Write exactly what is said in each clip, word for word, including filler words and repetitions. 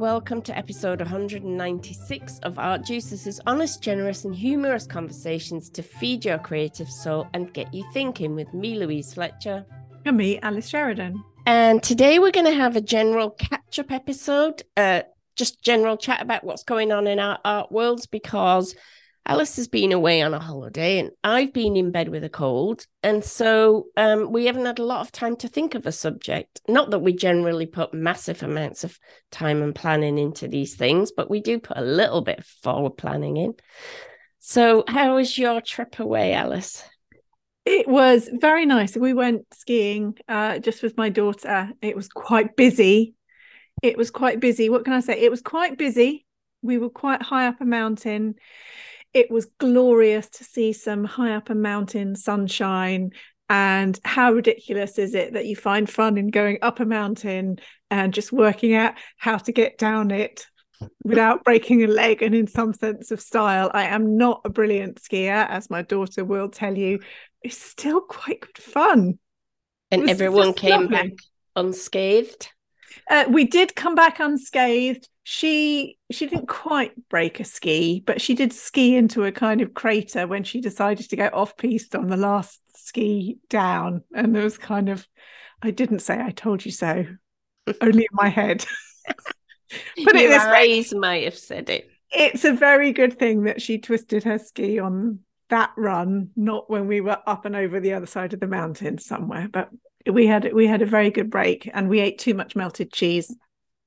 welcome to episode one hundred ninety-six of Art Juices' honest, generous and humorous conversations to feed your creative soul and get you thinking with me, Louise Fletcher. And me, Alice Sheridan. And today we're going to have a general catch-up episode, uh, just general chat about what's going on in our art worlds, because Alice has been away on a holiday and I've been in bed with a cold. And so um, we haven't had a lot of time to think of a subject. Not that we generally put massive amounts of time and planning into these things, but we do put a little bit of forward planning in. So how was your trip away, Alice? It was very nice. We went skiing uh, just with my daughter. It was quite busy. It was quite busy. What can I say? It was quite busy. We were quite high up a mountain. It was glorious to see some high up a mountain sunshine. And how ridiculous is it that you find fun in going up a mountain and just working out how to get down it without breaking a leg and in some sense of style. I am not a brilliant skier, as my daughter will tell you. It's still quite good fun. And everyone came lovely. back unscathed? Uh, we did come back unscathed. She she didn't quite break a ski, but she did ski into a kind of crater when she decided to go off-piste on the last ski down. And there was kind of, I didn't say I told you so, only in my head. But your eyes way, might have said it. It's a very good thing that she twisted her ski on that run, not when we were up and over the other side of the mountain somewhere. But we had we had a very good break, and we ate too much melted cheese.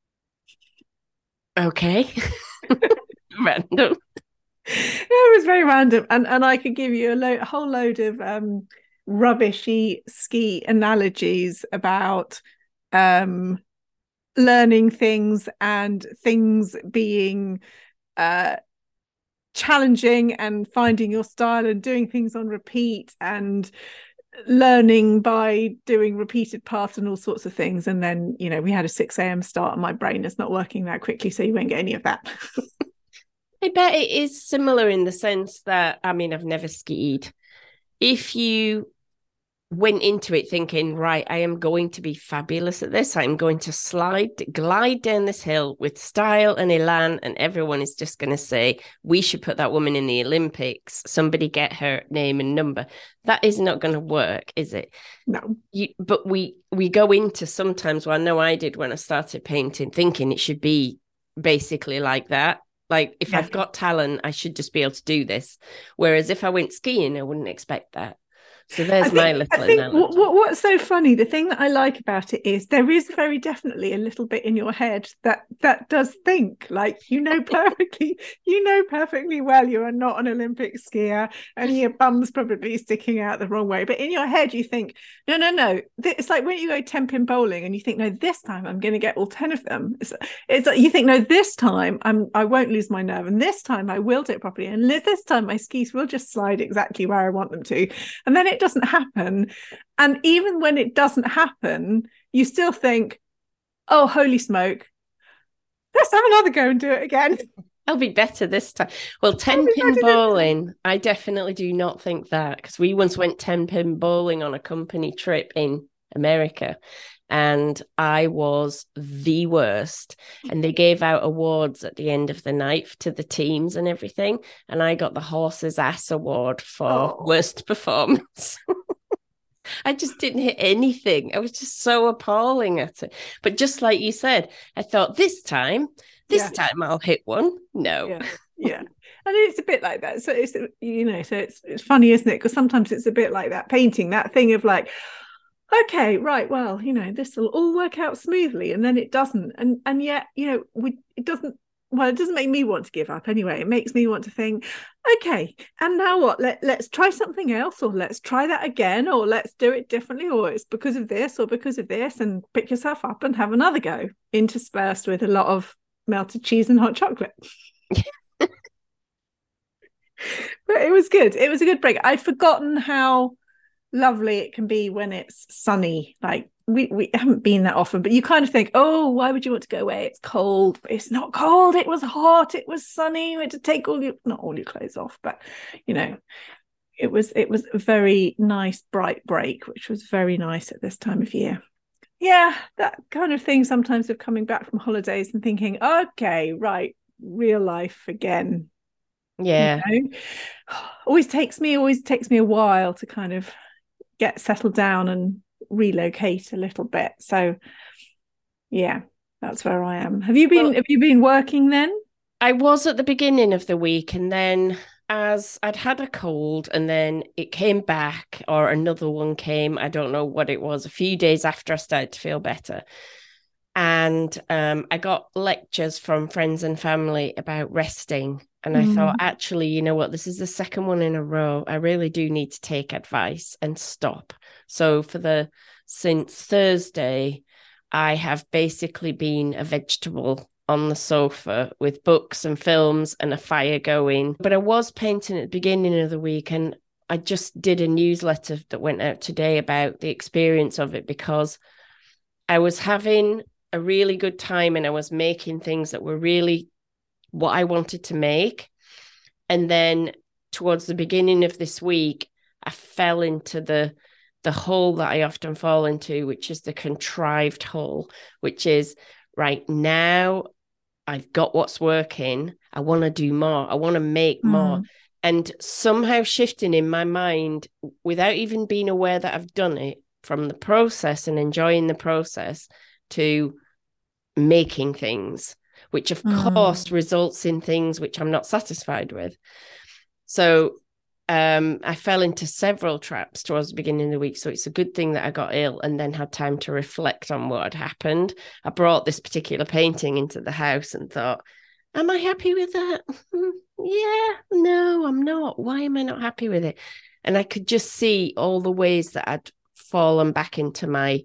Okay. Random. It was very random, and and I could give you a, lo- a whole load of um rubbishy ski analogies about um learning things and things being uh challenging and finding your style and doing things on repeat and learning by doing repeated paths and all sorts of things. And then, you know, we had a six a.m. start and my brain is not working that quickly, so you won't get any of that. I bet it is similar in the sense that, I mean, I've never skied. If you went into it thinking, right, I am going to be fabulous at this, I'm going to slide, glide down this hill with style and elan, and everyone is just going to say, we should put that woman in the Olympics, somebody get her name and number. That is not going to work, is it? No. You, but we we go into sometimes, well, I know I did when I started painting, thinking it should be basically like that. Like, if yeah. I've got talent, I should just be able to do this. Whereas if I went skiing, I wouldn't expect that. So there's think, my little I think analogy. What, what's so funny, the thing that I like about it is there is very definitely a little bit in your head that that does think, like, you know perfectly, you know perfectly well you are not an Olympic skier and your bum's probably sticking out the wrong way. But in your head, you think, no, no, no. It's like when you go ten pin bowling and you think, no, this time I'm going to get all ten of them. It's, it's like you think, no, this time I'm I won't lose my nerve, and this time I will do it properly, and this time my skis will just slide exactly where I want them to, and then it doesn't happen. And even when it doesn't happen, you still think, oh, holy smoke, let's have another go and do it again. I'll be better this time. Well, ten pin bowling, I definitely do not think that, because we once went ten pin bowling on a company trip in America, and I was the worst. And they gave out awards at the end of the night to the teams and everything. And I got the horse's ass award for oh. worst performance. I just didn't hit anything. I was just so appalling at it. But just like you said, I thought this time, this yeah. time I'll hit one. No. Yeah. yeah. And it's a bit like that. So it's, you know, so it's, it's funny, isn't it? Because sometimes it's a bit like that painting, that thing of like, okay, right, well, you know, this will all work out smoothly, and then it doesn't. And and yet, you know, we it doesn't, well, it doesn't make me want to give up anyway. It makes me want to think, okay, and now what? Let, let's try something else, or let's try that again, or let's do it differently, or it's because of this, or because of this, and pick yourself up and have another go, interspersed with a lot of melted cheese and hot chocolate. But it was good. It was a good break. I'd forgotten how lovely it can be when it's sunny. Like we we haven't been that often, but you kind of think, oh, why would you want to go away? It's cold. But it's not cold. It was hot. It was sunny. You had to take all your, not all your clothes off, but you know, it was it was a very nice bright break, which was very nice at this time of year. Yeah, that kind of thing sometimes of coming back from holidays and thinking, okay, right, real life again. You Yeah. know, always takes me, always takes me a while to kind of get settled down and relocate a little bit. So yeah, that's where I am. Have you been Well, have you been working then? I was at the beginning of the week, and then as I'd had a cold, and then it came back, or another one came. I don't know what it was, a few days after I started to feel better. And um, I got lectures from friends and family about resting. And I thought, Mm. actually, you know what? This is the second one in a row. I really do need to take advice and stop. So for the since Thursday, I have basically been a vegetable on the sofa with books and films and a fire going. But I was painting at the beginning of the week, and I just did a newsletter that went out today about the experience of it, because I was having a really good time and I was making things that were really what I wanted to make. And then towards the beginning of this week, I fell into the the hole that I often fall into, which is the contrived hole, which is right now I've got what's working. I want to do more. I want to make more. Mm. And somehow shifting in my mind without even being aware that I've done it, from the process and enjoying the process to making things, which of Mm. course results in things which I'm not satisfied with. So um, I fell into several traps towards the beginning of the week. So it's a good thing that I got ill and then had time to reflect on what had happened. I brought this particular painting into the house and thought, am I happy with that? Yeah, no, I'm not. Why am I not happy with it? And I could just see all the ways that I'd fallen back into my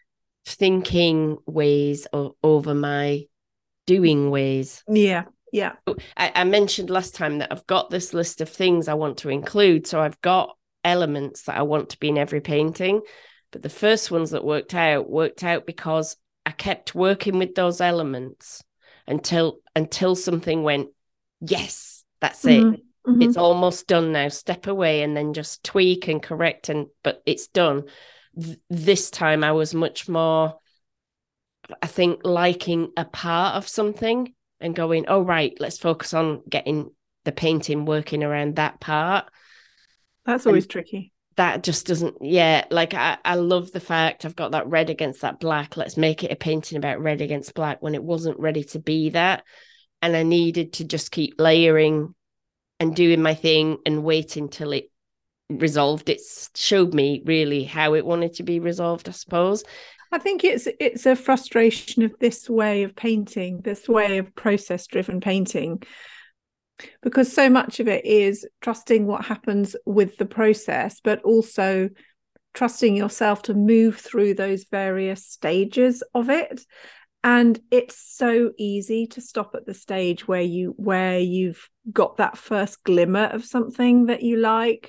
thinking ways or over my doing ways. Yeah, yeah. I, I mentioned last time that I've got this list of things I want to include. So I've got elements that I want to be in every painting. But the first ones that worked out worked out because I kept working with those elements until until something went, yes, that's it. Mm-hmm. Mm-hmm. It's almost done now. Step away and then just tweak and correct, and but it's done. Th- this time I was much more, I think, liking a part of something and going, oh, right, let's focus on getting the painting working around that part. That's And always tricky. that just doesn't, yeah, like I, I love the fact I've got that red against that black. Let's make it a painting about red against black, when it wasn't ready to be that. And I needed to just keep layering and doing my thing and waiting till it resolved. It showed me really how it wanted to be resolved, I suppose. I think it's it's a frustration of this way of painting, this way of process driven painting, because so much of it is trusting what happens with the process, but also trusting yourself to move through those various stages of it. And it's so easy to stop at the stage where you where you've got that first glimmer of something that you like,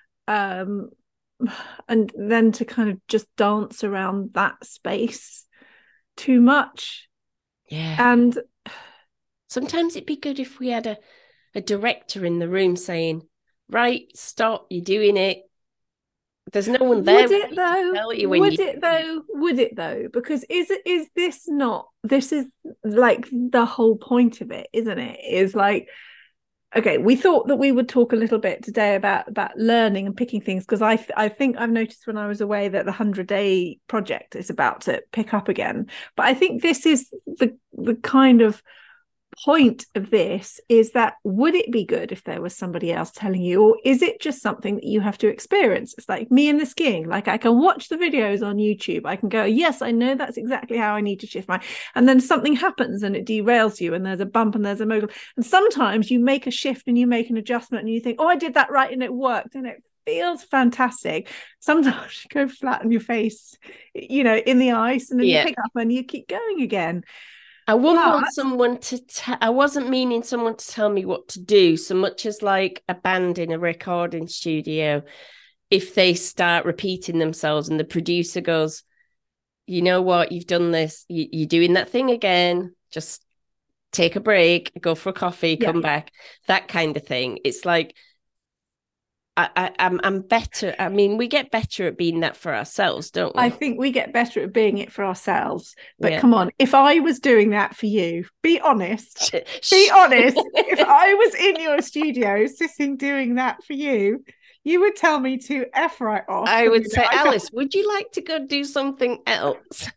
um and then to kind of just dance around that space too much. Yeah. And Sometimes it'd be good if we had a, a director in the room saying, right, stop, you're doing it. There's no one there would it to though? tell you when Would you're it doing it. though? Would it though? Because is it is this not this is like the whole point of it, isn't it? Is like, okay, we thought that we would talk a little bit today about about learning and picking things, because I th- I think I've noticed when I was away that the hundred day project is about to pick up again. But I think this is the the kind of point of this, is that would it be good if there was somebody else telling you, or is it just something that you have to experience? It's like me and the skiing. Like, I can watch the videos on YouTube, I can go, yes, I know that's exactly how I need to shift my, and then something happens and it derails you, and there's a bump and there's a mogul, and sometimes you make a shift and you make an adjustment and you think, oh, I did that right and it worked and it feels fantastic. Sometimes you go flat on your face, you know, in the ice, and then you Yeah. pick up and you keep going again. I wouldn't But want someone to tell, I wasn't meaning someone to tell me what to do so much as like a band in a recording studio. If they start repeating themselves and the producer goes, you know what, you've done this, you, you're doing that thing again, just take a break, go for a coffee, yeah, come back, that kind of thing. It's like, I, I, I'm, I'm better. I mean, we get better at being that for ourselves, don't we? I think we get better at being it for ourselves. But Yeah. come on, if I was doing that for you, be honest. Be honest. If I was in your studio sitting doing that for you, you would tell me to F right off. I would say, I Alice, would you like to go do something else?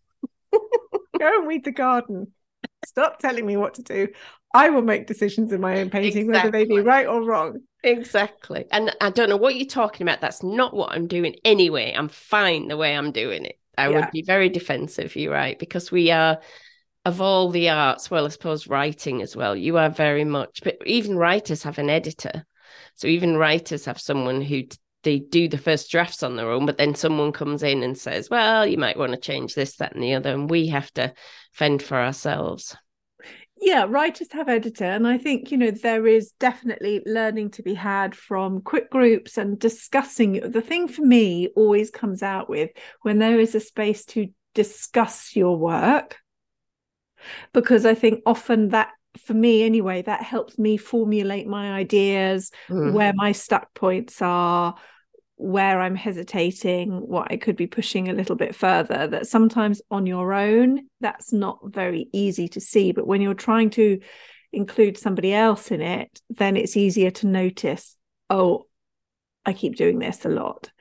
Go and weed the garden. Stop telling me what to do. I will make decisions in my own painting, exactly. Whether they be right or wrong. Exactly. And I don't know what you're talking about. That's not what I'm doing anyway. I'm fine the way I'm doing it. I yeah. would be very defensive, you're right, because we are, of all the arts, well, I suppose writing as well, you are very much, but even writers have an editor. So even writers have someone who they do the first drafts on their own, but then someone comes in and says, well, you might want to change this, that, and the other. And we have to fend for ourselves. Yeah, writers have editor. And I think, you know, there is definitely learning to be had from quick groups and discussing. The thing for me always comes out with when there is a space to discuss your work, because I think often that, for me anyway, that helps me formulate my ideas, mm. where my stuck points are, where I'm hesitating, what I could be pushing a little bit further, that sometimes on your own, that's not very easy to see. But when you're trying to include somebody else in it, then it's easier to notice, oh, I keep doing this a lot.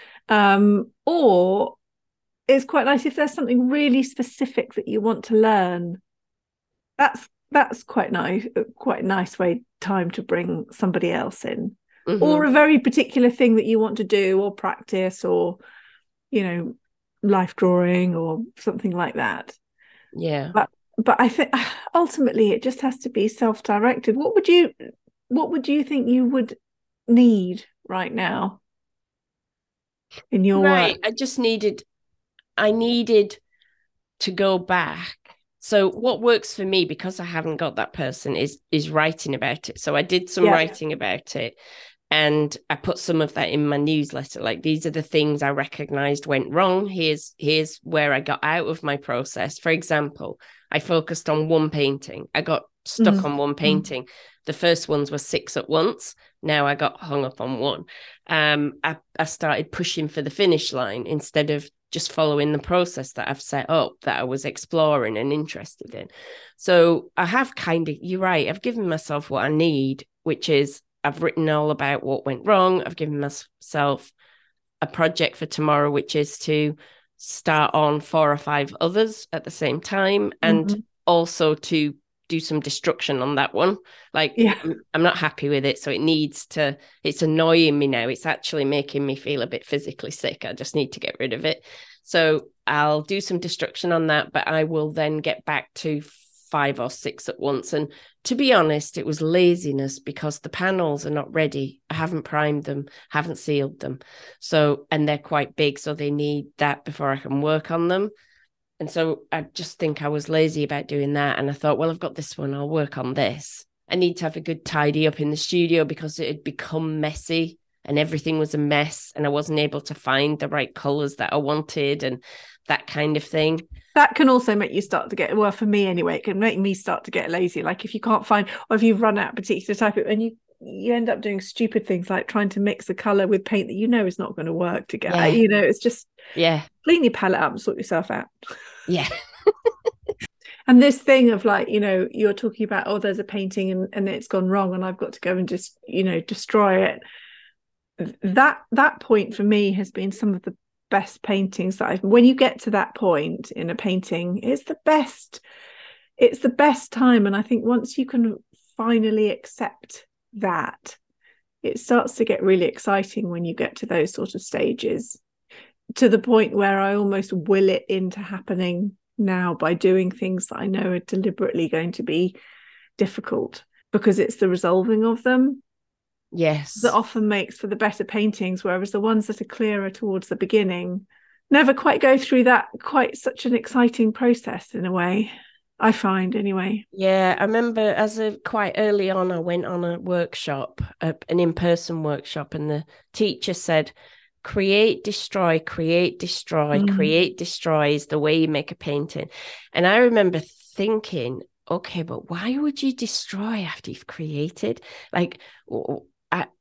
Um, or it's quite nice if there's something really specific that you want to learn. That's that's quite nice, quite a nice way time to bring somebody else in. Mm-hmm. Or a very particular thing that you want to do or practice, or, you know, life drawing or something like that. Yeah. But but I think ultimately it just has to be self-directed. What would you what would you think you would need right now in your right. work? I just needed I needed to go back. So what works for me, because I haven't got that person, is is writing about it. So I did some yeah. writing about it. And I put some of that in my newsletter. Like, these are the things I recognized went wrong. Here's, here's where I got out of my process. For example, I focused on one painting. I got stuck mm. on one painting. Mm. The first ones were six at once. Now I got hung up on one. Um, I, I started pushing for the finish line instead of just following the process that I've set up, that I was exploring and interested in. So I have kind of, you're right, I've given myself what I need, which is I've written all about what went wrong. I've given myself a project for tomorrow, which is to start on four or five others at the same time, and mm-hmm. also to do some destruction on that one. Like, yeah. I'm, I'm not happy with it. So it needs to, it's annoying me now. It's actually making me feel a bit physically sick. I just need to get rid of it. So I'll do some destruction on that, but I will then get back to five or six at once. And to be honest, it was laziness, because the panels are not ready. I haven't primed them, haven't sealed them. So, and they're quite big, so they need that before I can work on them. And so I just think I was lazy about doing that. And I thought, well, I've got this one, I'll work on this. I need to have a good tidy up in the studio, because it had become messy and everything was a mess, and I wasn't able to find the right colors that I wanted and that kind of thing. That can also make you start to get, well, for me anyway, it can make me start to get lazy. Like, if you can't find, or if you've run out a particular type of, and you you end up doing stupid things like trying to mix a color with paint that you know is not going to work together. Yeah. You know, it's just, yeah, clean your palette up and sort yourself out. Yeah. And this thing of, like, you know, you're talking about, oh, there's a painting and, and it's gone wrong and I've got to go and just, you know, destroy it. That that point for me has been some of the best paintings that I've, when you get to that point in a painting, it's the best, it's the best time. And I think once you can finally accept that, it starts to get really exciting when you get to those sort of stages, to the point where I almost will it into happening now by doing things that I know are deliberately going to be difficult, because it's the resolving of them, yes, that often makes for the better paintings, whereas the ones that are clearer towards the beginning never quite go through that quite such an exciting process, in a way, I find anyway. Yeah, I remember as a quite early on, I went on a workshop, a, an in-person workshop, and the teacher said, create, destroy, create, destroy, mm. create, destroy is the way you make a painting. And I remember thinking, okay, but why would you destroy after you've created? Like, I,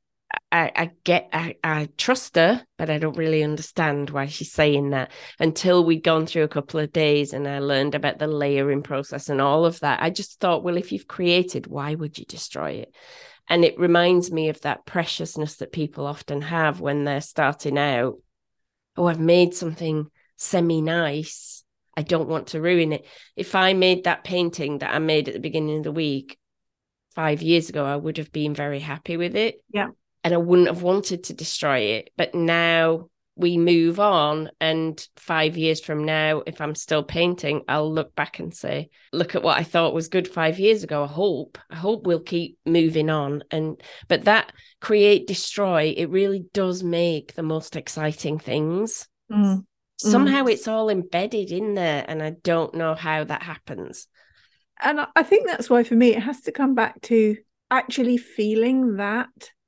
I, I get, I, I trust her, but I don't really understand why she's saying that until we'd gone through a couple of days and I learned about the layering process and all of that. I just thought, well, if you've created, why would you destroy it? And it reminds me of that preciousness that people often have when they're starting out. Oh, I've made something semi-nice. I don't want to ruin it. If I made that painting that I made at the beginning of the week five years ago, I would have been very happy with it. Yeah. And I wouldn't have wanted to destroy it. But now we move on. And five years from now, if I'm still painting, I'll look back and say, look at what I thought was good five years ago. I hope, I hope we'll keep moving on. And, but that create, destroy, it really does make the most exciting things. Mm. Somehow Mm. it's all embedded in there. And I don't know how that happens. And I think that's why for me, it has to come back to actually feeling that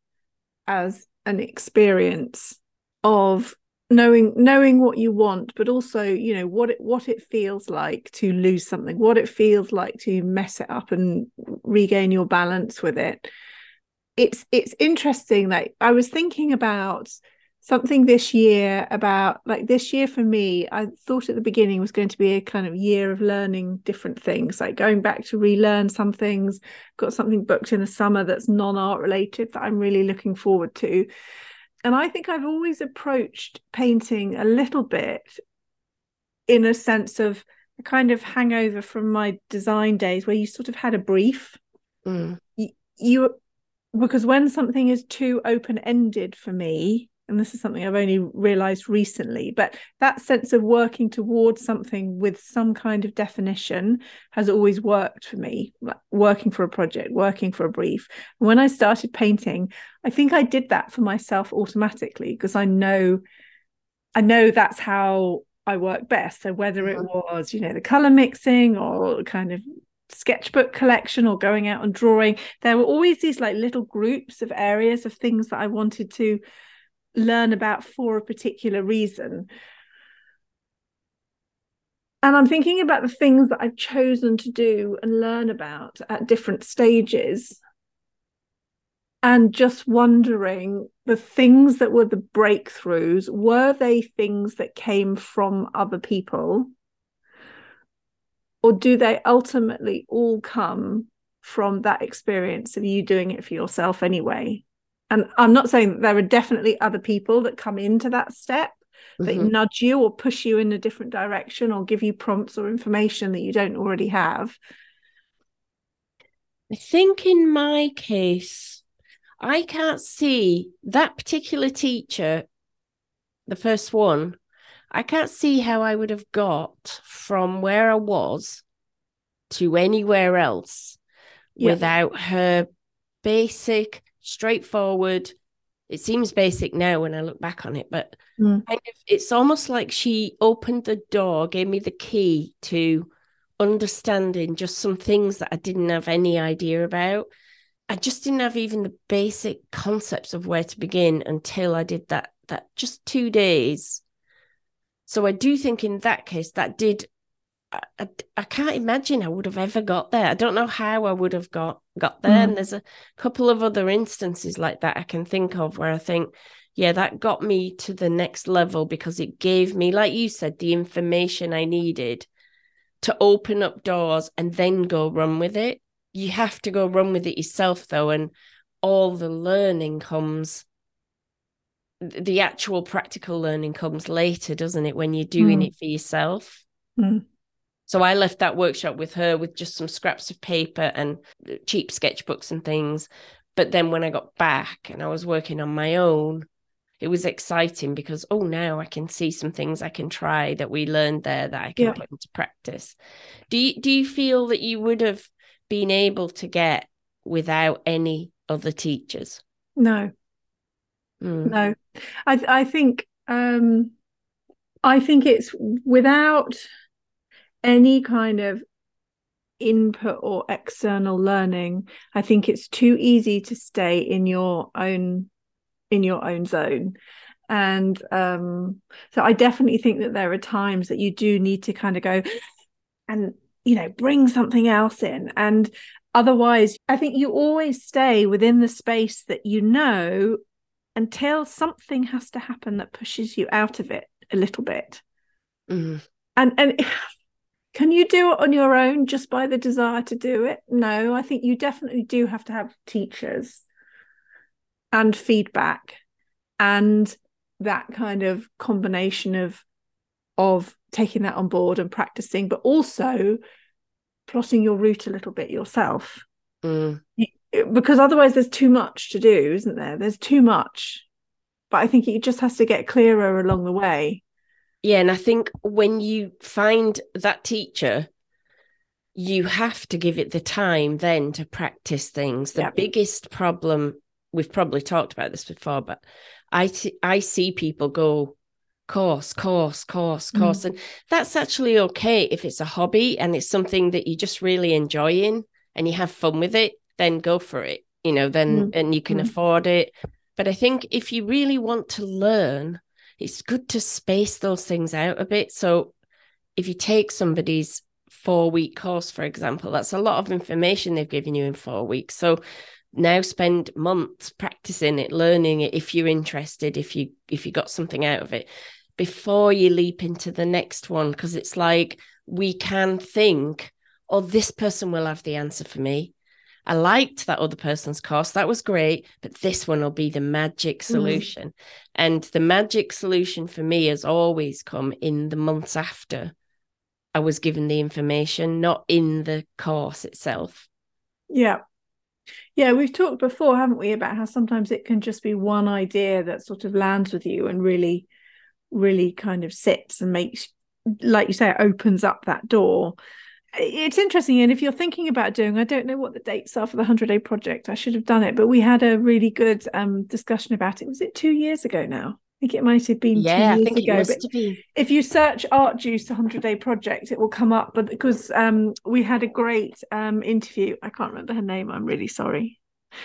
as an experience of knowing knowing what you want, but also, you know, what it what it feels like to lose something, what it feels like to mess it up and regain your balance with it. It's it's interesting. Like, I was thinking about something this year about like this year for me, I thought at the beginning was going to be a kind of year of learning different things, like going back to relearn some things. Got something booked in the summer that's non-art related that I'm really looking forward to. And I think I've always approached painting a little bit in a sense of a kind of hangover from my design days where you sort of had a brief. Mm. You, you because when something is too open-ended for me, and this is something I've only realized recently, but that sense of working towards something with some kind of definition has always worked for me, like working for a project, working for a brief. When I started painting, I think I did that for myself automatically because I know, I know that's how I work best. So whether it was, you know, the color mixing or kind of sketchbook collection or going out and drawing, there were always these like little groups of areas of things that I wanted to learn about for a particular reason. And I'm thinking about the things that I've chosen to do and learn about at different stages, and just wondering, the things that were the breakthroughs, were they things that came from other people, or do they ultimately all come from that experience of you doing it for yourself anyway? And I'm not saying that there are definitely other people that come into that step, mm-hmm. that nudge you or push you in a different direction or give you prompts or information that you don't already have. I think in my case, I can't see that particular teacher, the first one, I can't see how I would have got from where I was to anywhere else yep. without her basic, straightforward, it seems basic now when I look back on it, but mm. kind of, it's almost like she opened the door, gave me the key to understanding just some things that I didn't have any idea about. I just didn't have even the basic concepts of where to begin until I did that, that just two days. So I do think in that case, that did, I, I, I can't imagine I would have ever got there. I don't know how I would have got, got there. Mm. And there's a couple of other instances like that I can think of where I think, yeah, that got me to the next level because it gave me, like you said, the information I needed to open up doors and then go run with it. You have to go run with it yourself, though, and all the learning comes, the actual practical learning comes later, doesn't it, when you're doing mm. it for yourself? Mm. So I left that workshop with her with just some scraps of paper and cheap sketchbooks and things. But then when I got back and I was working on my own, it was exciting because, oh, now I can see some things I can try that we learned there that I can yeah. put into practice. Do you, do you feel that you would have been able to get without any other teachers? No. Mm. No. I I think um I think it's without any kind of input or external learning. I think it's too easy to stay in your own in your own zone. And um so I definitely think that there are times that you do need to kind of go and, you know, bring something else in. And otherwise, I think you always stay within the space that you know until something has to happen that pushes you out of it a little bit. Mm. And and can you do it on your own just by the desire to do it? No, I think you definitely do have to have teachers and feedback and that kind of combination of of taking that on board and practicing, but also plotting your route a little bit yourself. Mm. Because otherwise there's too much to do, isn't there? There's too much. But I think it just has to get clearer along the way. Yeah, and I think when you find that teacher, you have to give it the time then to practice things. The Yep. biggest problem, we've probably talked about this before, but I, t- I see people go course, course, course, course. Mm. And that's actually okay if it's a hobby and it's something that you just really enjoying and you have fun with it, then go for it, you know, then, mm. and you can mm. afford it. But I think if you really want to learn, it's good to space those things out a bit. So if you take somebody's four-week course, for example, that's a lot of information they've given you in four weeks. So now spend months practicing it, learning it, if you're interested, if you if you got something out of it, before you leap into the next one. Because it's like, we can think, oh, this person will have the answer for me. I liked that other person's course. That was great. But this one will be the magic solution. Mm. And the magic solution for me has always come in the months after I was given the information, not in the course itself. Yeah. Yeah, we've talked before, haven't we, about how sometimes it can just be one idea that sort of lands with you and really, really kind of sits and makes, like you say, it opens up that door. It's interesting. And if you're thinking about doing, I don't know what the dates are for the hundred-day project. I should have done it, but we had a really good um, discussion about it. Was it two years ago now? I think it might have been yeah, two years I think ago. It must but have been. If you search Art Juice hundred-day project, it will come up. But because um, we had a great um, interview, I can't remember her name. I'm really sorry.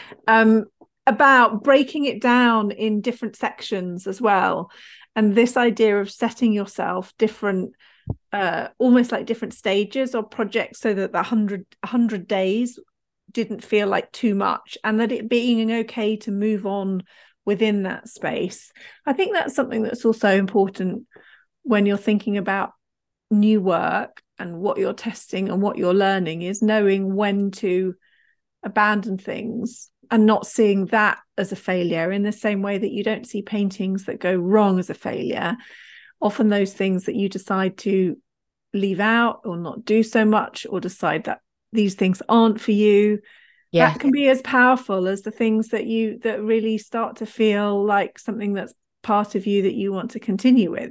Um, about breaking it down in different sections as well, and this idea of setting yourself different, uh, almost like different stages or projects, so that the hundred hundred days didn't feel like too much, and that it being okay to move on within that space. I think that's something that's also important when you're thinking about new work and what you're testing and what you're learning, is knowing when to abandon things and not seeing that as a failure, in the same way that you don't see paintings that go wrong as a failure. Often those things that you decide to leave out or not do so much, or decide that these things aren't for you, yeah, that can be as powerful as the things that you that really start to feel like something that's part of you that you want to continue with.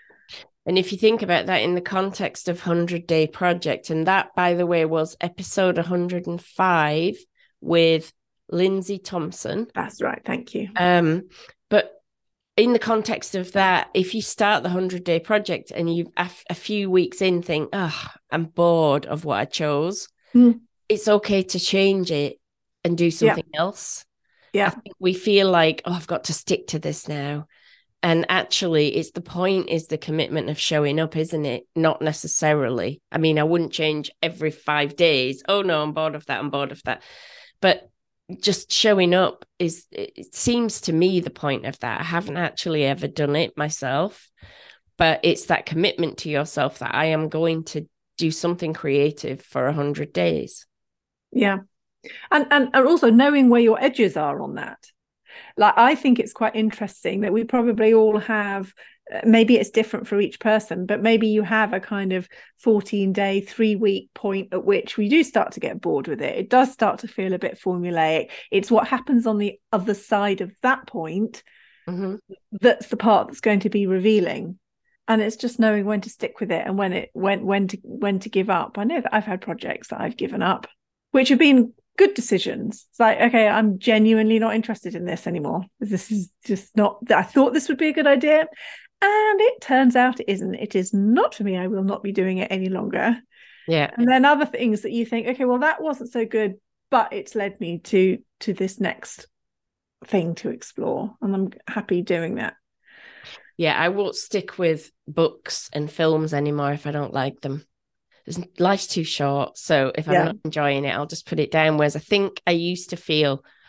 And if you think about that in the context of hundred-day project, and that, by the way, was episode one hundred five with Lindsay Thompson. That's right, thank you. Um, but in the context of that, if you start the hundred-day project and you a, a few weeks in think, oh, I'm bored of what I chose, mm. it's okay to change it and do something yeah. else. Yeah, I think we feel like, oh, I've got to stick to this now. And actually, it's the point is the commitment of showing up, isn't it? Not necessarily. I mean, I wouldn't change every five days. Oh, no, I'm bored of that. I'm bored of that. But just showing up is, it seems to me, the point of that. I haven't actually ever done it myself, but it's that commitment to yourself that I am going to do something creative for a hundred days. Yeah. And, and and also knowing where your edges are on that. Like, I think it's quite interesting that we probably all have, maybe it's different for each person, but maybe you have a kind of fourteen day, three week point at which we do start to get bored with it. It does start to feel a bit formulaic. It's what happens on the other side of that point mm-hmm. that's the part that's going to be revealing. And it's just knowing when to stick with it and when it when when to when to give up. I know that I've had projects that I've given up, which have been good decisions. It's like, okay, I'm genuinely not interested in this anymore. This is just not, I thought this would be a good idea, and it turns out it isn't. It is not for me. I will not be doing it any longer. Yeah. And then other things that you think, okay, well, that wasn't so good, but it's led me to to this next thing to explore, and I'm happy doing that. Yeah, I won't stick with books and films anymore if I don't like them. Life's too short. So if I'm yeah. not enjoying it, I'll just put it down. Whereas I think I used to feel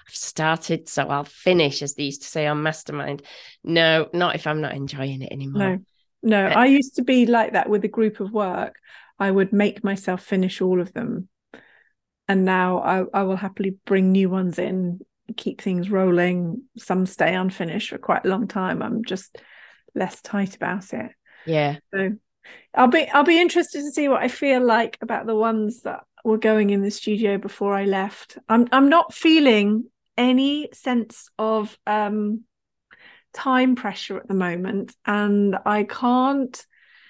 I've started, so I'll finish, as they used to say on Mastermind. No, not if I'm not enjoying it anymore. No, no. But, I used to be like that with a group of work. I would make myself finish all of them. And now I, I will happily bring new ones in, keep things rolling. Some stay unfinished for quite a long time. I'm just less tight about it. yeah. So I'll be I'll be interested to see what I feel like about the ones that were going in the studio before I left. I'm I'm not feeling any sense of um, time pressure at the moment, and I can't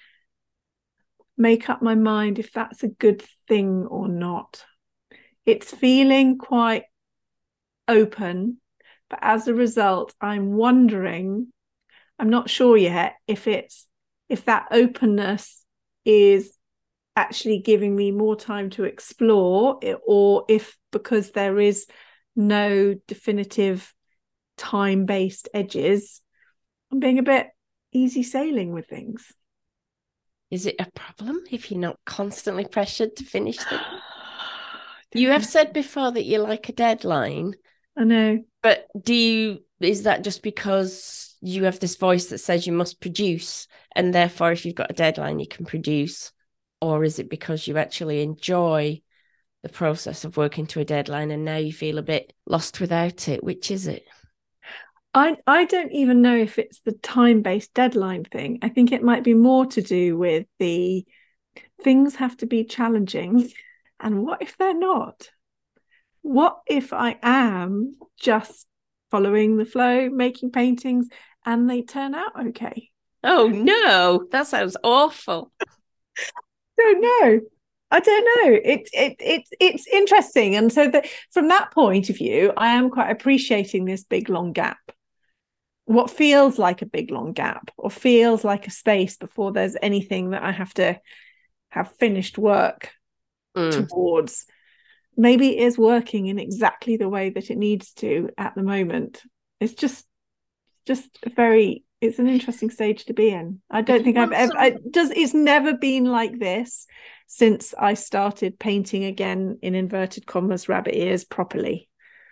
make up my mind if that's a good thing or not. It's feeling quite open, but as a result, I'm wondering, I'm not sure yet if it's if that openness is actually giving me more time to explore it, or if because there is no definitive time-based edges, I'm being a bit easy sailing with things. Is it a problem if you're not constantly pressured to finish things? You have said before that you like a deadline. I know. But do you, is that just because you have this voice that says you must produce, and therefore if you've got a deadline you can produce? Or is it because you actually enjoy the process of working to a deadline and now you feel a bit lost without it? Which is it? I, I don't even know if it's the time-based deadline thing. I think it might be more to do with the things have to be challenging. And what if they're not? What if I am just following the flow, making paintings, and they turn out okay? Oh, no, that sounds awful. Don't know. I don't know. It, it, it, it's interesting. And so that from that point of view, I am quite appreciating this big, long gap. What feels like a big, long gap, or feels like a space before there's anything that I have to have finished work mm. towards, maybe is working in exactly the way that it needs to at the moment. It's just, just a very, it's an interesting stage to be in. I don't think I've ever, it does, it's never been like this since I started painting again, in inverted commas, rabbit ears properly.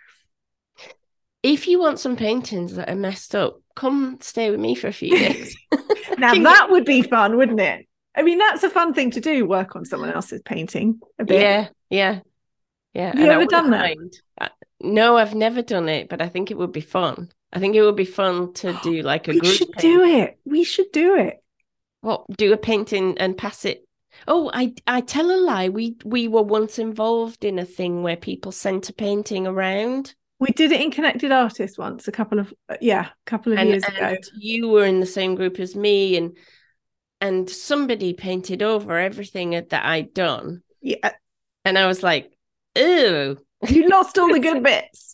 If you want some paintings that are messed up, come stay with me for a few days. Now that would be fun, wouldn't it? I mean, that's a fun thing to do, work on someone else's painting a bit. Yeah, yeah, yeah. Have you ever done that? Mind. No, I've never done it, but I think it would be fun. I think it would be fun to do like a we group should painting. do it. We should do it. What, do a painting and pass it? Oh, I I tell a lie. We we were once involved in a thing where people sent a painting around. We did it in Connected Artists once, a couple of yeah, a couple of and, years and ago. You were in the same group as me, and and somebody painted over everything that I'd done. Yeah, and I was like, "Ew, you lost all the good bits."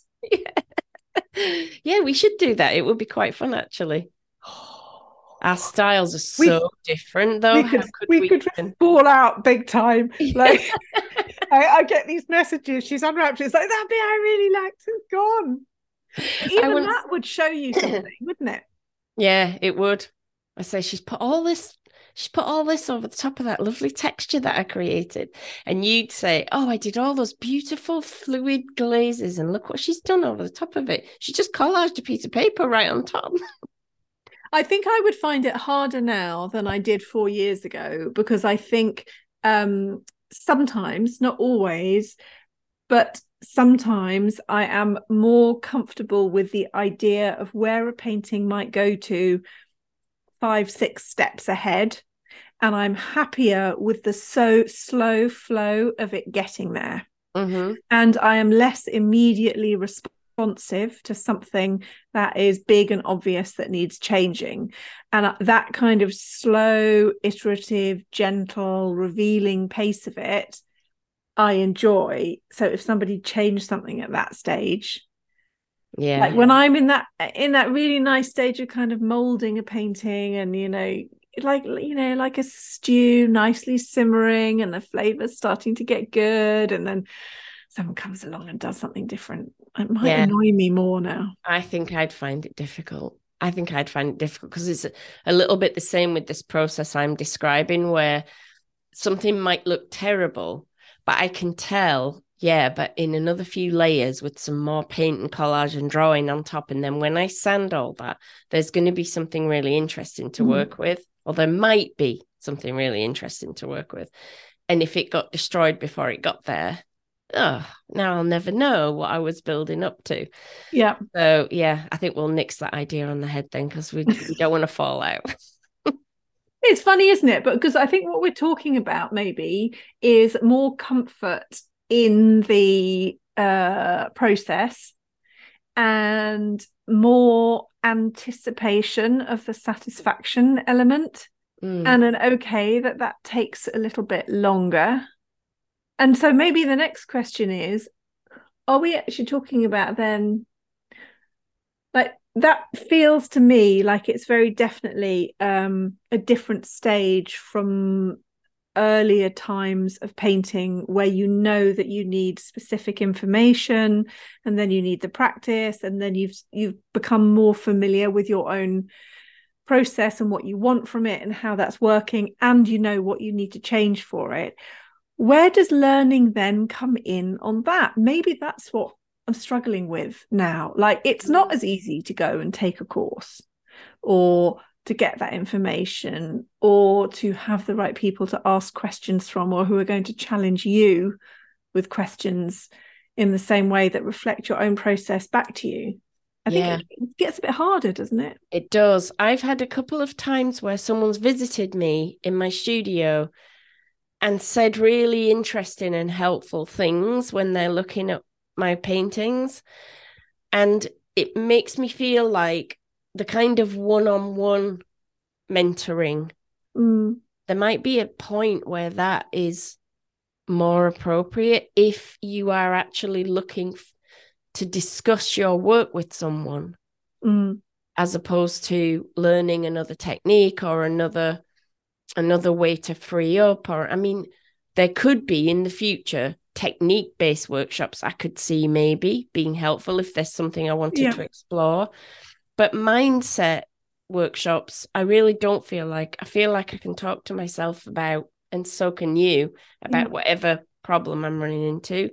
Yeah. Yeah, we should do that. It would be quite fun, actually. Our styles are so we, different, though. We could, How could we, we could even... fall out big time. Like, I, I get these messages. She's unwrapped. It's like, that bit I really liked is gone. Even once... that would show you something, wouldn't it? Yeah, it would. I say she's put all this. She's put all this over the top of that lovely texture that I created. And you'd say, oh, I did all those beautiful fluid glazes, and look what she's done over the top of it. She just collaged a piece of paper right on top. I think I would find it harder now than I did four years ago, because I think um, sometimes, not always, but sometimes I am more comfortable with the idea of where a painting might go to five, six steps ahead. And I'm happier with the so slow flow of it getting there. Mm-hmm. And I am less immediately responsive to something that is big and obvious that needs changing. And that kind of slow, iterative, gentle, revealing pace of it, I enjoy. So if somebody changed something at that stage, yeah, like when I'm in that in that really nice stage of kind of molding a painting, and you know, like you know, like a stew, nicely simmering, and the flavor's starting to get good, and then someone comes along and does something different, it might yeah. annoy me more now. I think I'd find it difficult. I think I'd find it difficult because it's a, a little bit the same with this process I'm describing, where something might look terrible, but I can tell Yeah, but in another few layers with some more paint and collage and drawing on top. And then when I sand all that, there's going to be something really interesting to Mm. work with, or there might be something really interesting to work with. And if it got destroyed before it got there, oh, now I'll never know what I was building up to. Yeah. So, yeah, I think we'll nix that idea on the head then, because we, we don't want to fall out. It's funny, isn't it? But because I think what we're talking about maybe is more comfort in the uh, process and more anticipation of the satisfaction element, Mm. and an okay that that takes a little bit longer. And so maybe the next question is, are we actually talking about then, like, that feels to me like it's very definitely um, a different stage from earlier times of painting, where you know that you need specific information, and then you need the practice, and then you've you've become more familiar with your own process and what you want from it and how that's working, and you know what you need to change for it. Where does learning then come in on that? Maybe that's what I'm struggling with now. Like, it's not as easy to go and take a course or to get that information or to have the right people to ask questions from, or who are going to challenge you with questions in the same way that reflect your own process back to you. I Yeah. think it gets a bit harder, doesn't it? It does. I've had a couple of times where someone's visited me in my studio and said really interesting and helpful things when they're looking at my paintings. And it makes me feel like the kind of one-on-one mentoring, Mm. there might be a point where that is more appropriate if you are actually looking f- to discuss your work with someone, Mm. as opposed to learning another technique or another another way to free up. Or, I mean, there could be in the future technique-based workshops I could see maybe being helpful if there's something I wanted Yeah. to explore. But mindset workshops, I really don't feel like, I feel like I can talk to myself about, and so can you, about Yeah. whatever problem I'm running into.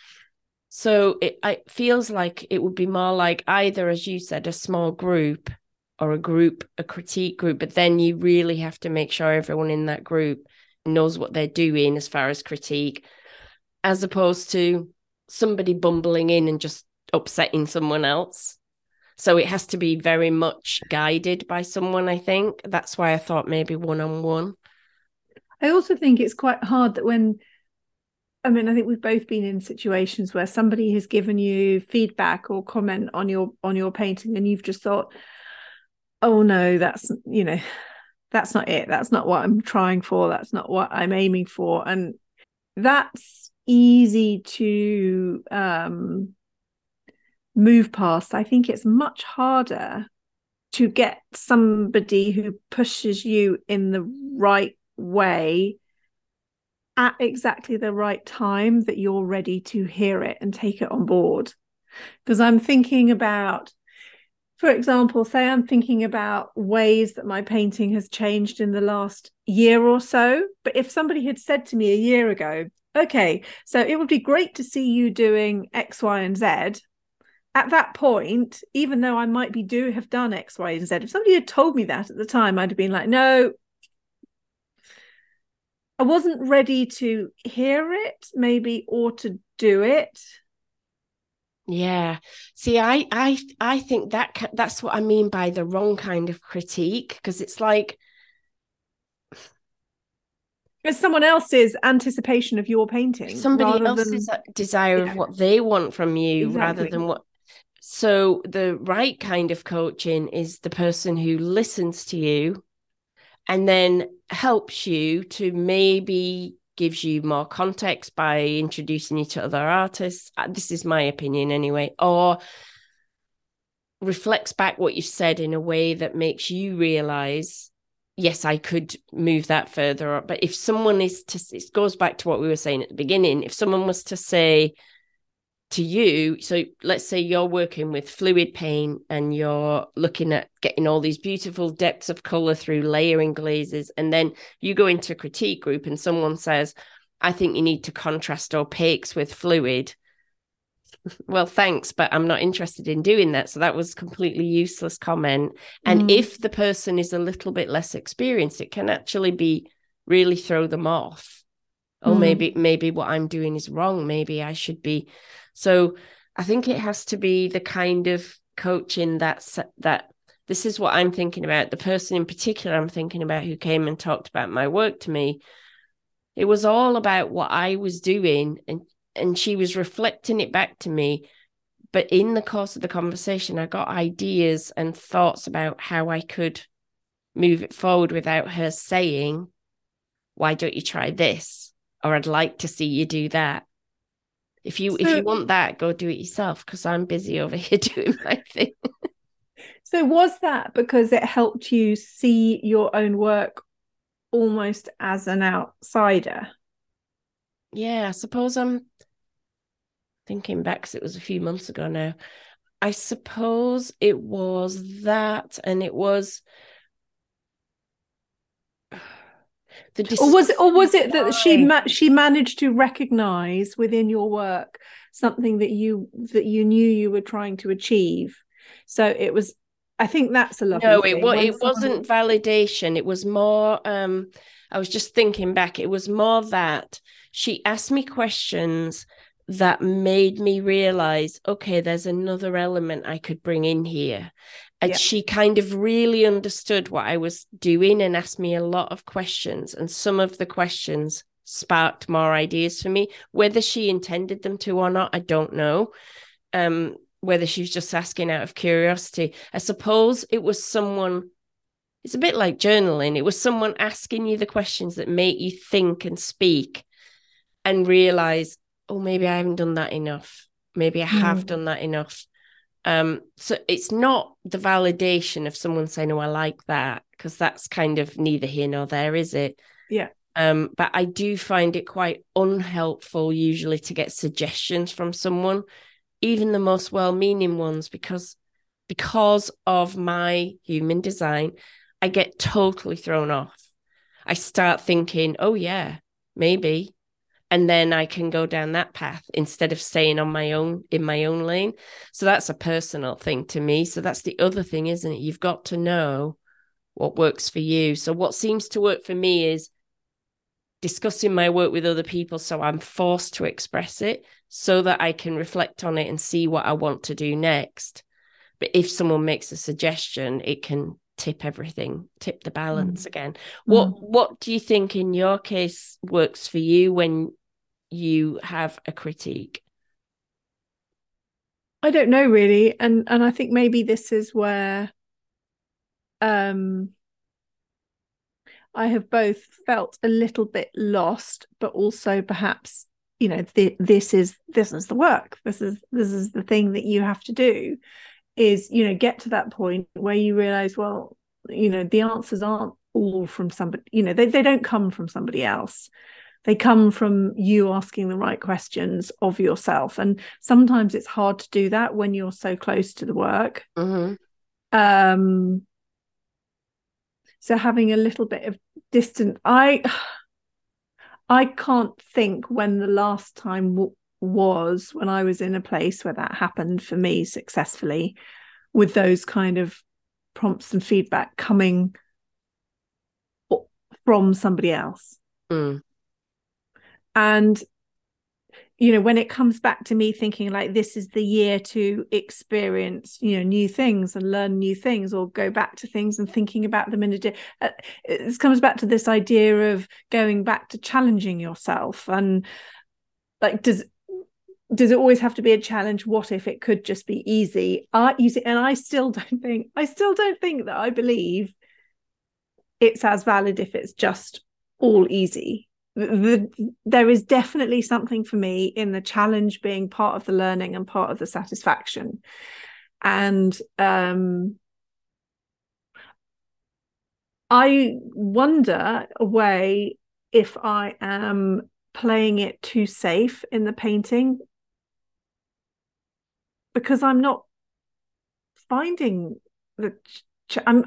So it, it feels like it would be more like either, as you said, a small group, or a group, a critique group, but then you really have to make sure everyone in that group knows what they're doing as far as critique, as opposed to somebody bumbling in and just upsetting someone else. So it has to be very much guided by someone, I think. That's why I thought maybe one-on-one. I also think it's quite hard that when, I mean, I think we've both been in situations where somebody has given you feedback or comment on your on your painting, and you've just thought, oh no, that's, you know, that's not it. That's not what I'm trying for. That's not what I'm aiming for. And that's easy to um, move past. I think it's much harder to get somebody who pushes you in the right way at exactly the right time, that you're ready to hear it and take it on board. Because I'm thinking about, for example, say I'm thinking about ways that my painting has changed in the last year or so. But if somebody had said to me a year ago, okay, so it would be great to see you doing X, Y, and Z. At that point, even though I might be do have done X, Y, and Z, if somebody had told me that at the time, I'd have been like, no, I wasn't ready to hear it, maybe, or to do it. Yeah. See, I I I think that that's what I mean by the wrong kind of critique, because it's like it's someone else's anticipation of your painting, somebody rather else's than, desire yeah, of what they want from you, exactly. rather than what. So the right kind of coaching is the person who listens to you and then helps you to, maybe gives you more context by introducing you to other artists. This is my opinion anyway, or reflects back what you said in a way that makes you realize, yes, I could move that further. But if someone is to, it goes back to what we were saying at the beginning, if someone was to say to you, so let's say you're working with fluid paint and you're looking at getting all these beautiful depths of color through layering glazes, and then you go into a critique group and someone says, I think you need to contrast opaques with fluid. Well, thanks, but I'm not interested in doing that. So that was completely useless comment. And mm. if the person is a little bit less experienced, it can actually be really throw them off. Oh, mm. maybe, maybe what I'm doing is wrong. Maybe I should be. So I think it has to be the kind of coaching that's that this is what I'm thinking about. The person in particular I'm thinking about who came and talked about my work to me, it was all about what I was doing, and and she was reflecting it back to me. But in the course of the conversation, I got ideas and thoughts about how I could move it forward without her saying, why don't you try this? Or I'd like to see you do that. If you so, if you want that, go do it yourself, because I'm busy over here doing my thing. So was that because it helped you see your own work almost as an outsider? Yeah, I suppose I'm thinking back, because it was a few months ago now. I suppose it was that, and it was the or was it, or was it that she ma- she managed to recognize within your work something that you that you knew you were trying to achieve? So it was. I think that's a lovely no, thing. it, well, it wasn't validation. It was more, um, I was just thinking back, it was more that she asked me questions that made me realize, okay, there's another element I could bring in here. And yeah. she kind of really understood what I was doing and asked me a lot of questions. And some of the questions sparked more ideas for me. Whether she intended them to or not, I don't know. Um, whether she was just asking out of curiosity. I suppose it was someone, it's a bit like journaling. It was someone asking you the questions that make you think and speak and realize, oh, maybe I haven't done that enough. Maybe I have mm. done that enough. Um, so it's not the validation of someone saying, oh, I like that, because that's kind of neither here nor there, is it? Yeah. Um, but I do find it quite unhelpful usually to get suggestions from someone, even the most well-meaning ones, because because of my human design, I get totally thrown off. I start thinking, oh yeah, maybe. And then I can go down that path instead of staying on my own, in my own lane. So that's a personal thing to me. So that's the other thing, isn't it? You've got to know what works for you. So what seems to work for me is discussing my work with other people, so I'm forced to express it so that I can reflect on it and see what I want to do next. But if someone makes a suggestion, it can tip everything, tip the balance mm. again. What mm. what do you think in your case works for you when you have a critique? I don't know really, and and I think maybe this is where um I have both felt a little bit lost, but also perhaps, you know, th- this is this is the work. This is this is the thing that you have to do, is, you know, get to that point where you realize, well, you know, the answers aren't all from somebody, you know, they, they don't come from somebody else. They come from you asking the right questions of yourself. And sometimes it's hard to do that when you're so close to the work. Mm-hmm. Um, so having a little bit of distance, I I can't think when the last time w- was when I was in a place where that happened for me successfully, with those kind of prompts and feedback coming from somebody else. Mm. And, you know, when it comes back to me thinking like, this is the year to experience, you know, new things and learn new things, or go back to things and thinking about them in a day. Uh, it comes back to this idea of going back to challenging yourself. And like, does does it always have to be a challenge? What if it could just be easy? Uh, easy. And I still don't think, I still don't think that I believe it's as valid if it's just all easy. The, the, there is definitely something for me in the challenge being part of the learning and part of the satisfaction. And um, I wonder a way if I am playing it too safe in the painting, because I'm not finding the ch- I'm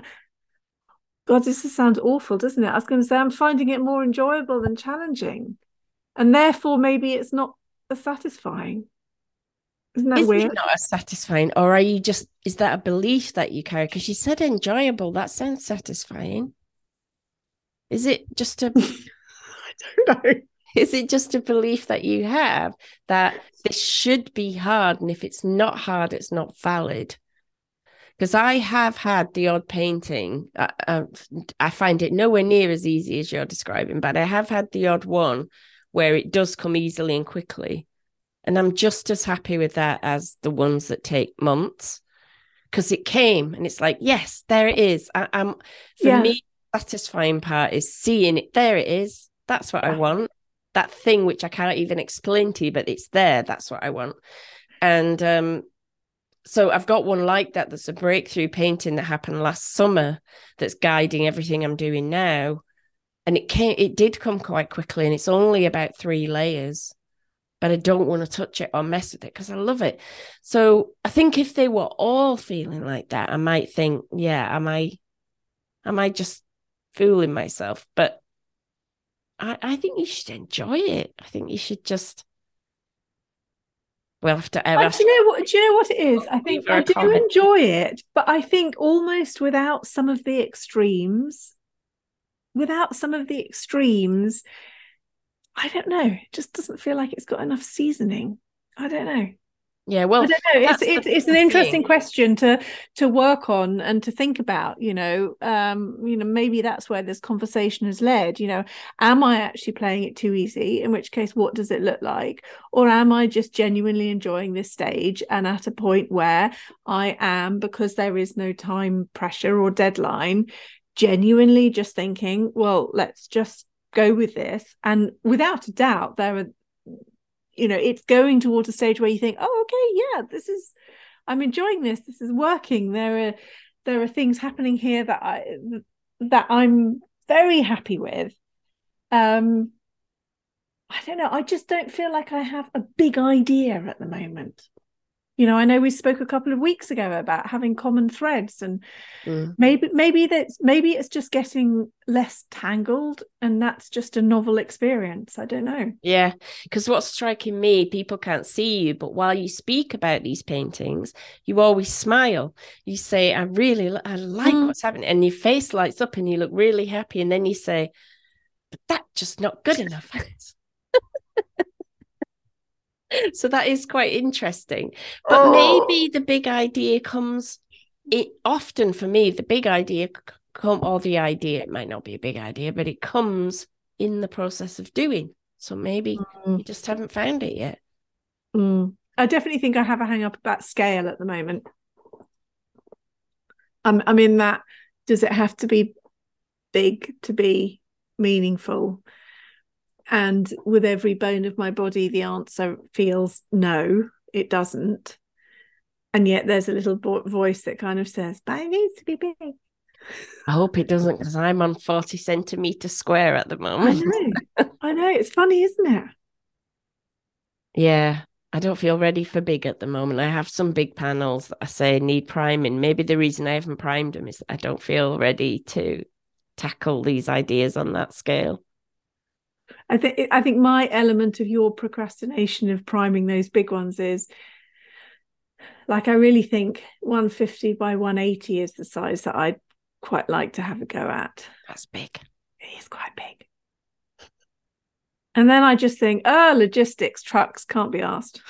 God, this sounds awful, doesn't it? I was going to say I'm finding it more enjoyable than challenging. And therefore, maybe it's not as satisfying. Isn't that Is weird? it not as satisfying, or are you just, is that a belief that you carry? Because you said enjoyable, that sounds satisfying. Is it just a I don't know. Is it just a belief that you have that this should be hard, and if it's not hard, it's not valid? Because I have had the odd painting. I, I, I find it nowhere near as easy as you're describing, but I have had the odd one where it does come easily and quickly. And I'm just as happy with that as the ones that take months, because it came and it's like, yes, there it is. I, I'm for Yeah. me, the satisfying part is seeing it. There it is. That's what I want. That thing which I can't even explain to you, but it's there. That's what I want. And um, so I've got one like that. That's a breakthrough painting that happened last summer that's guiding everything I'm doing now. And it came, it did come quite quickly, and it's only about three layers. But I don't want to touch it or mess with it because I love it. So I think if they were all feeling like that, I might think, yeah, am I, am I just fooling myself? But I, I think you should enjoy it. I think you should just, well, after But do you know what? Do you know what it is? I think I do comment. enjoy it, but I think almost without some of the extremes, without some of the extremes, I don't know. It just doesn't feel like it's got enough seasoning. I don't know. Yeah, well, I don't know. It's it's it's an interesting thing. question to to work on and to think about. You know, um, you know, maybe that's where this conversation has led. You know, am I actually playing it too easy? In which case, what does it look like? Or am I just genuinely enjoying this stage and at a point where I am, because there is no time pressure or deadline, genuinely just thinking, well, let's just go with this. And without a doubt, there are, you know, it's going towards a stage where you think, oh, okay, yeah, this is, I'm enjoying this, this is working. There are there are things happening here that I that I'm very happy with. um I don't know, I just don't feel like I have a big idea at the moment. You know, I know we spoke a couple of weeks ago about having common threads, and mm. maybe maybe that's maybe it's just getting less tangled, and that's just a novel experience. I don't know. Yeah, because what's striking me, people can't see you, but while you speak about these paintings, you always smile. You say, "I really, I like mm. what's happening," and your face lights up, and you look really happy. And then you say, "But that's just not good enough." So that is quite interesting. But oh. maybe the big idea comes, it often for me, the big idea come or the idea, it might not be a big idea, but it comes in the process of doing. So maybe mm. you just haven't found it yet. Mm. I definitely think I have a hang up about scale at the moment. I'm, I'm in that, does it have to be big to be meaningful? And with every bone of my body, the answer feels no, it doesn't. And yet there's a little voice that kind of says, but it needs to be big. I hope it doesn't, because I'm on forty centimeters square at the moment. I know. I know. It's funny, isn't it? Yeah. I don't feel ready for big at the moment. I have some big panels that I say need priming. Maybe the reason I haven't primed them is I don't feel ready to tackle these ideas on that scale. I think I think my element of your procrastination of priming those big ones is, like, I really think one fifty by one eighty is the size that I'd quite like to have a go at. That's big. It is quite big. And then I just think, oh, logistics, trucks, can't be asked.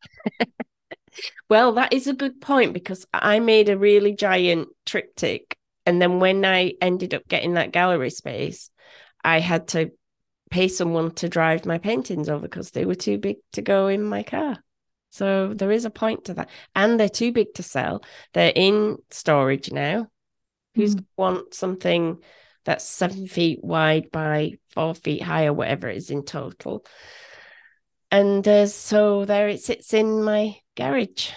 Well, that is a good point, because I made a really giant triptych. And then when I ended up getting that gallery space, I had to pay someone to drive my paintings over because they were too big to go in my car. So there is a point to that. And they're too big to sell. They're in storage now. Who's mm. want something that's seven feet wide by four feet high or whatever it is in total? And uh, so there it sits in my garage.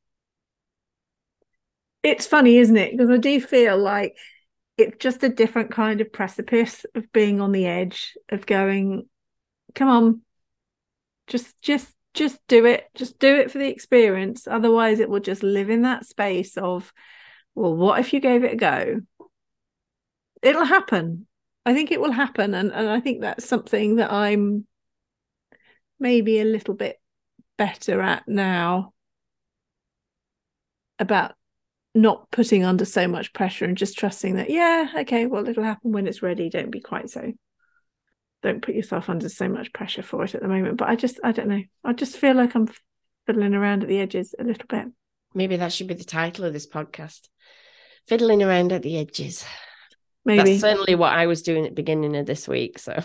It's funny, isn't it? Because I do feel like it's just a different kind of precipice of being on the edge of going, come on, just, just, just do it. Just do it for the experience. Otherwise it will just live in that space of, well, what if you gave it a go? It'll happen. I think it will happen. And, and I think that's something that I'm, maybe a little bit better at now about not putting under so much pressure and just trusting that, yeah, okay, well, it'll happen when it's ready. Don't be quite so, don't put yourself under so much pressure for it at the moment. But I just, I don't know. I just feel like I'm fiddling around at the edges a little bit. Maybe that should be the title of this podcast. Fiddling around at the edges. Maybe. That's certainly what I was doing at the beginning of this week. So.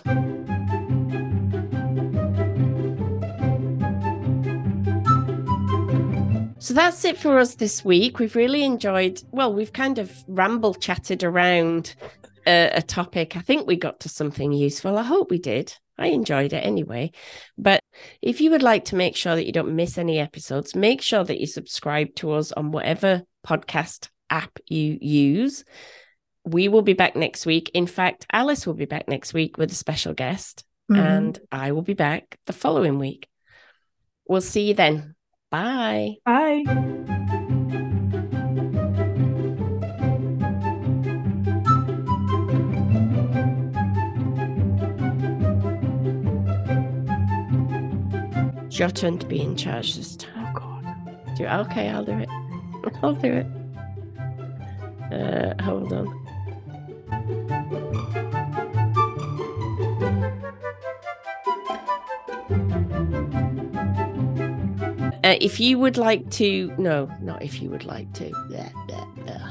So that's it for us this week. We've really enjoyed, well, we've kind of ramble chatted around a, a topic. I think we got to something useful. I hope we did. I enjoyed it anyway. But if you would like to make sure that you don't miss any episodes, make sure that you subscribe to us on whatever podcast app you use. We will be back next week. In fact, Alice will be back next week with a special guest, mm-hmm. and I will be back the following week. We'll see you then. Bye. Bye. It's your turn to be in charge this time. Oh, God. Do, okay, I'll do it. I'll do it. Uh, hold on. Uh, if you would like to, no, not if you would like to. Blah, blah, blah.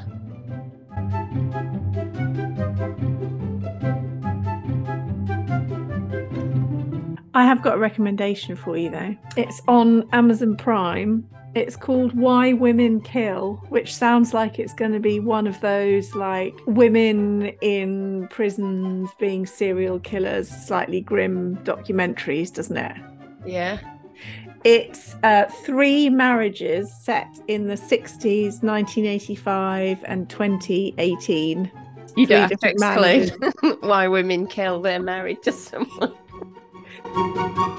I have got a recommendation for you though. It's on Amazon Prime. It's called Why Women Kill, which sounds like it's going to be one of those like women in prisons being serial killers, slightly grim documentaries, doesn't it? Yeah. It's uh, three marriages set in the sixties, nineteen eighty-five and twenty eighteen. You don't have to explain why women kill. They're married to someone.